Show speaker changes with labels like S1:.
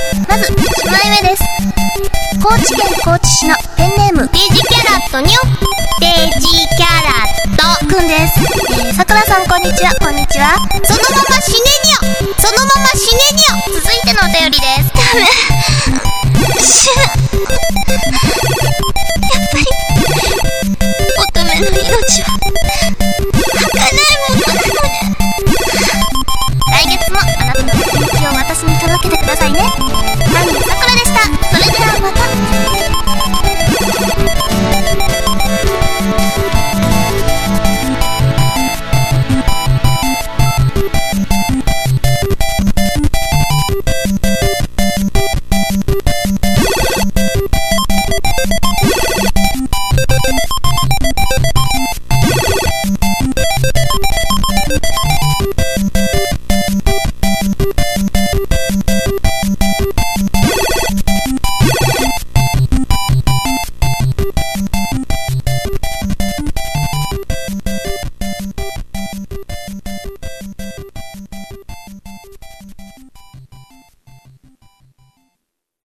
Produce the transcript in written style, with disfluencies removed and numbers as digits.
S1: まず1枚目です。高知県高知市のペンネーム
S2: デジキャラットにょ。デジキャラット
S1: くんです。さくらさんこんにちは。こんにちは。
S2: そのまま死ねにょ。そのまま死ねにょ。
S1: 続いてのお便りです。ダメ。死ぬ。